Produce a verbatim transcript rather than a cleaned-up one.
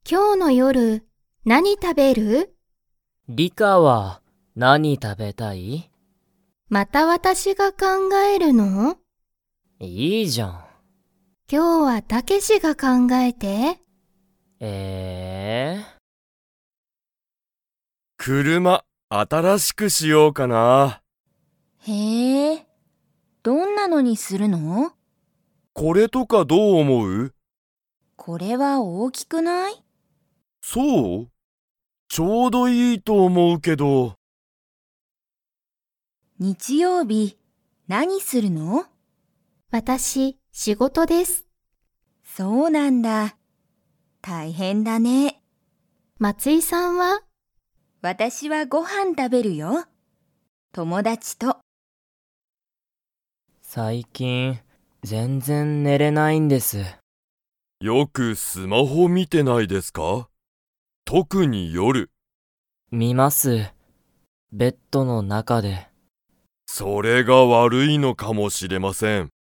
今日の夜、何食べる？ リカは何食べたい？ また私が考えるの？ いいじゃん。 今日はたけしが考えて。 えー、 車、新しくしようかな。 へえ、どんなのにするの？ これとかどう思う？ これは大きくない？ そう？ちょうどいいと思うけど。 日曜日、何するの？ 私、仕事です。 そうなんだ。大変だね。 松井さんは？ 私はご飯食べるよ。友達と。 最近全然寝れないんです。 よくスマホ見てないですか？特に夜。 見ます。ベッドの中で。 それが悪いのかもしれません。